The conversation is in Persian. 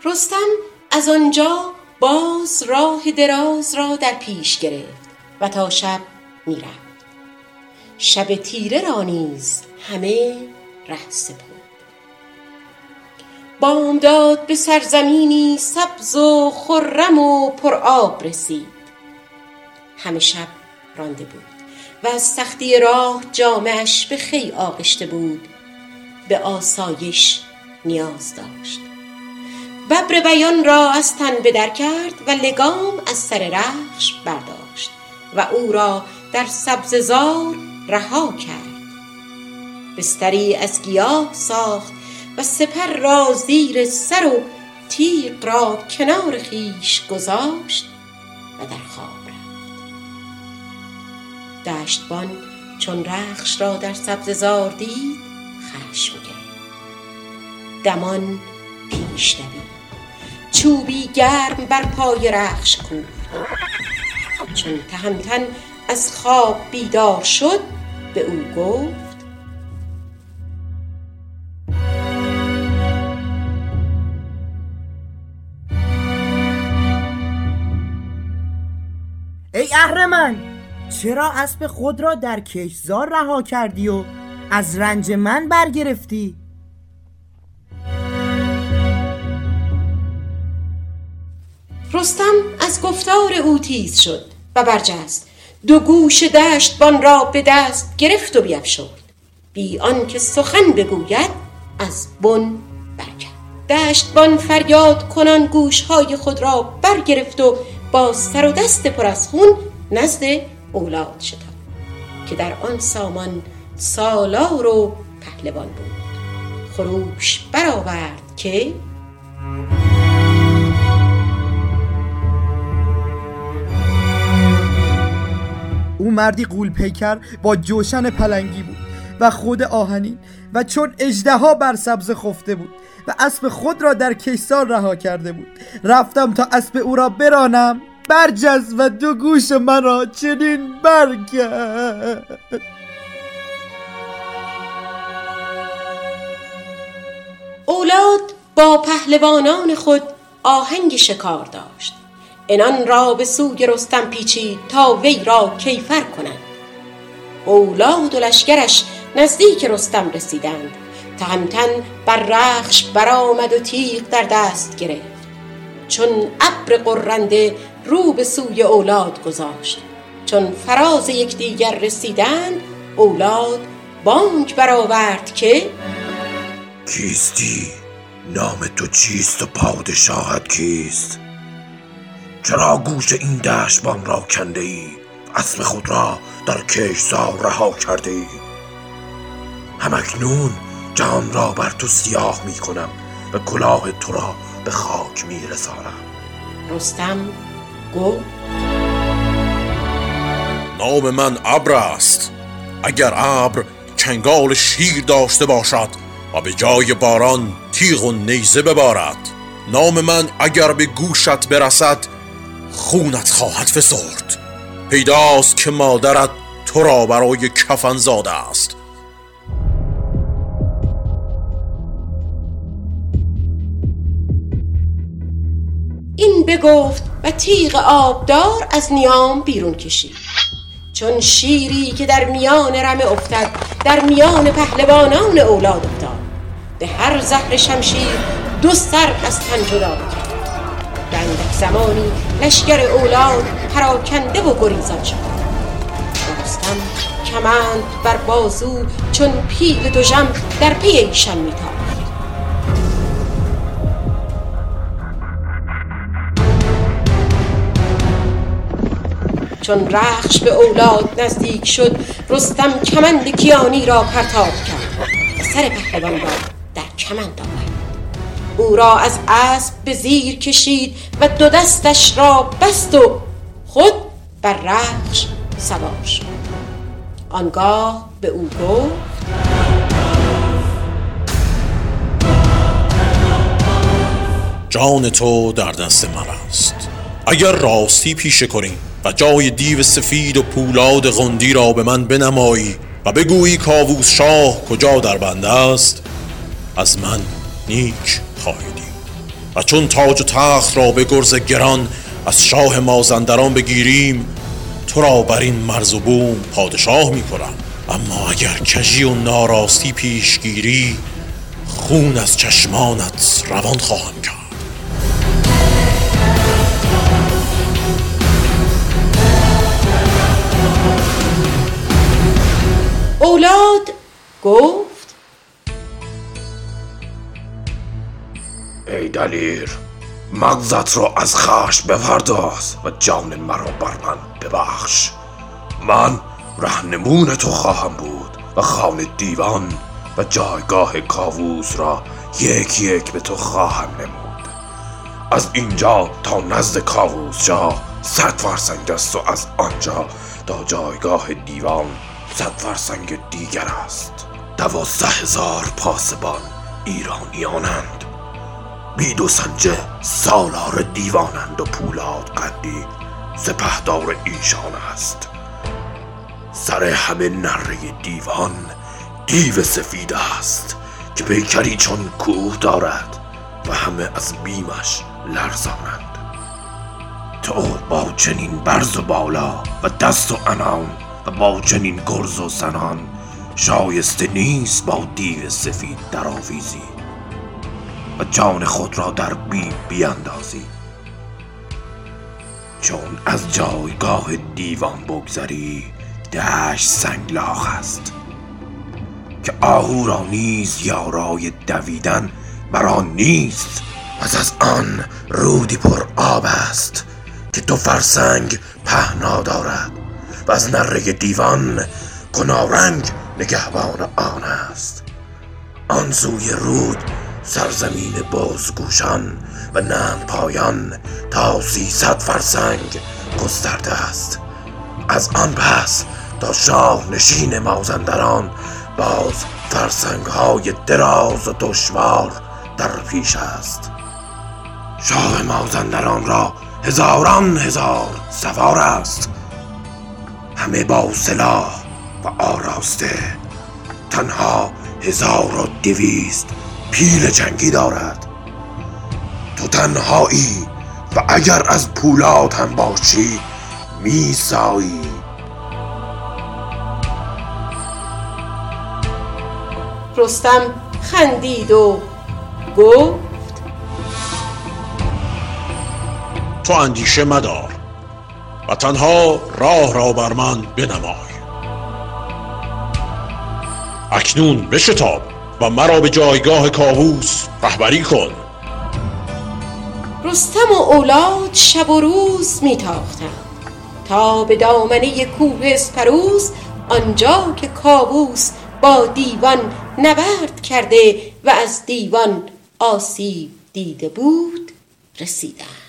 رستم از آنجا باز راه دراز را در پیش گرفت و تا شب می رفت. شب تیره را نیز همه ره سپرد. بامداد به سرزمینی سبز و خرم و پر آب رسید. همه شب رانده بود و از سختی راه جامه‌اش به خوی آغشته بود. به آسایش نیاز داشت. ببر بیان را از تن بدر کرد و لگام از سر رخش برداشت و او را در سبززار رها کرد. بستری از گیاه ساخت و سپر را زیر سر و تیغ را کنار خویش گذاشت و در خواب رفت. دشتبان چون رخش را در سبززار دید خشم گرفت. دمان پیش دوید، چوبی گرم بر پای رخش کوفت. چون تهمتن از خواب بیدار شد به او گفت: ای اهرمن، چرا اسب خود را در کشتزار رها کردی و از رنج من برگرفتی؟ رستم از گفتار او تیز شد و برجست. دو گوش دشتبان را به دست گرفت و بیفشرد. بی آنکه سخن بگوید از بن برکرد. دشتبان فریاد کنان گوشهای خود را برگرفت و با سر و دست پر از خون نزد اولاد شتافت که در آن سامان سالار و پهلوان بود. خروش برآورد که او مردی غول پیکر با جوشن پلنگی بود و خود آهنین و چون اژدها بر سبز خفته بود و اسب خود را در کشتزار رها کرده بود. رفتم تا اسب او را برانم، برجست و دو گوش من را چنین برکرد. اولاد با پهلوانان خود آهنگ شکار داشت. انان را به سوی رستم پیچید تا وی را کیفر کنند. اولاد و لشکرش نزدیک رستم رسیدند. تهمتن بر رخش برآمد و تیغ در دست گرفت. چون ابر غرنده رو به سوی اولاد گذاشت. چون فراز یکدیگر رسیدند اولاد بانگ برآورد که کیستی؟ نام تو چیست و پادشاهت کیست؟ چرا گوش این دشتبان را کنده ای؟ اسب خود را در کشتزار رها کرده ای؟ همکنون جهان را بر تو سیاه می کنم و کلاه تو را به خاک می رسانم. رستم گفت: نام من ابر است. اگر ابر چنگال شیر داشته باشد و به جای باران تیغ و نیزه ببارد، نام من اگر به گوشت برسد خونت خواهد فسرد. پیداست که مادرت تو را برای کفن زاده است. این بگفت و تیغ آبدار از نیام بیرون کشید. چون شیری که در میان رمه افتد در میان پهلوانان اولاد افتاد. به هر زهر شمشیر دو سر از تن جدا کرد. در اندک زمانی لشکر اولاد پراکنده و گریزان شد. رستم کمند بر بازو چون پیل دژم در پی ایشان میتافت. چون رخش به اولاد نزدیک شد رستم کمند کیانی را پرتاب کرد و سر پهلوان را در کمند آورد. او را از اسب به زیر کشید و دو دستش را بست و خود بر رخش سوار شد. آنگاه به او گفت: جان تو در دست من است. اگر راستی پیشه کنی و جای دیو سفید و پولاد غندی را به من بنمایی و بگویی کاووس شاه کجا در بنده است، از من نیک خواهی دید. و چون تاج و تخت را به گرز گران از شاه مازندران بگیریم، تو را بر این مرز و بوم پادشاه می کنم. اما اگر کژی و ناراستی پیش گیری، خون از چشمانت روان خواهم کرد. اولاد گفت: ای دلیر، مغزت را از خشم بپرداز و جان مرا بر من ببخش. من رهنمون تو خواهم بود و خانه دیوان و جایگاه کاووس را یک یک به تو خواهم نمود. از اینجا تا نزد کاووس جا 100 فرسنگ است و از آنجا تا جایگاه دیوان 100 فرسنگ دیگر است. 12,000 پاسبان ایرانیانند، بید و سنجه سالار دیوانند و پولاد قندی سپهدار ایشان است. سر همه نره دیوان دیو سفید است که پیکری چون کوه دارد و همه از بیمش لرزانند. تو با چنین برز و بالا و دست و عنان و با چنین گرز و زنان شایسته نیست با دیو سفید درآویزی و جان خود را در بیم بیاندازی. چون از جایگاه دیوان بگذری 10 سنگلاخ است که آهو را نیز یارای دویدن بر آن نیست. پس از آن رودی پر آب است که 2 فرسنگ پهنا دارد و از نره دیوان کنارنگ نگهبان آن است. آن سوی رود سرزمین بازگوشان و نرم پایان تا 300 فرسنگ گسترده است. از آن پس تا شاه نشین مازندران باز فرسنگ های دراز و دشوار در پیش است. شاه مازندران را هزاران هزار سوار است، همه با سلاح و آراسته. تنها 1200 پیل جنگی دارد. تو تنهایی و اگر از پولاد هم باشی میسایی. رستم خندید و گفت: تو اندیشه مدار و تنها راه را بر من بنمای. اکنون بشتاب و مرا به جایگاه کاووس رهبری کن. رستم و اولاد شب و روز میتاختند تا به دامنه کوه اسپروز، آنجا که کاووس با دیوان نبرد کرده و از دیوان آسیب دیده بود، رسیدند.